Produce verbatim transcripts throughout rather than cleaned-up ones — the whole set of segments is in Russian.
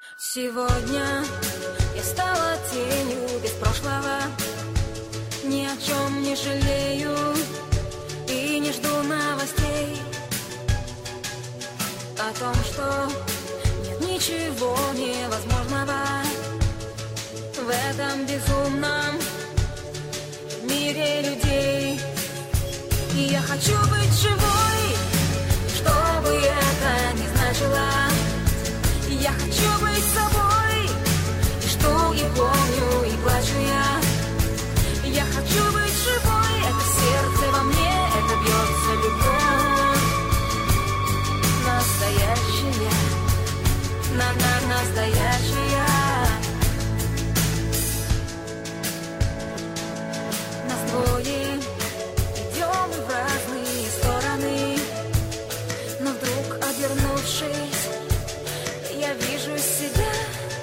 Сегодня я стала тенью без прошлого, ни о чем не жалею и не жду новостей о том, что нет ничего невозможного в этом безумном мире людей. И я хочу быть живой, что бы это ни значило. Я хочу быть собой, и жду, и помню, и плачу я. Я хочу быть живой, это сердце во мне, это бьется любовь. Настоящая, на-на, настоящая. Нас двое, идем в разные стороны, но вдруг, обернувшись, я вижу себя.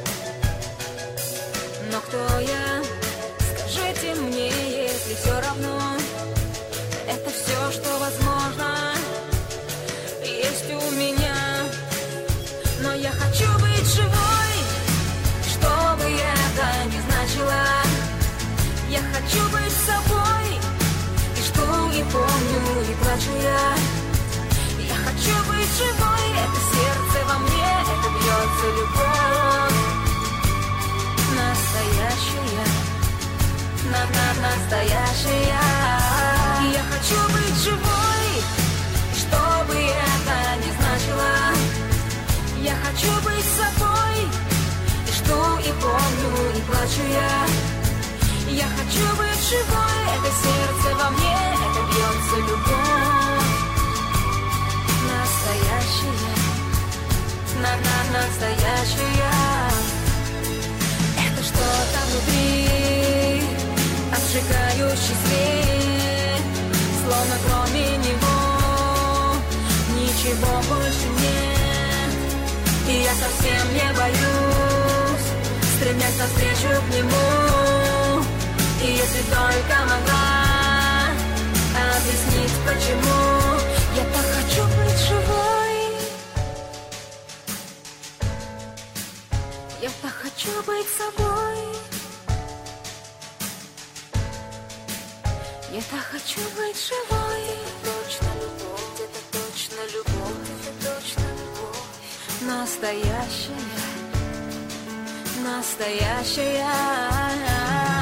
Но кто я? Скажите мне, если все равно. Это все, что возможно есть у меня. Но я хочу быть живой, что бы это ни значило. Я хочу быть собой, и жду, и помню, и плачу я. Я хочу быть живой, это сердце во мне, это бьется любовь. Настоящая, на-на, настоящая. И я хочу быть живой, что бы это ни значило. Я хочу быть собой, и жду, и помню, и плачу я. Я хочу быть живой, это сердце во мне, это бьется любовь. Настоящая, на-на, настоящая. Это что-то внутри, обжигающий свет, словно кроме него ничего больше нет. И я совсем не боюсь, стремясь навстречу к нему. И если только могла объяснить, почему я так хочу быть живой. Я так хочу быть собой. Я так хочу быть живой. Это точно любовь, это точно любовь, это точно любовь. Настоящая, настоящая.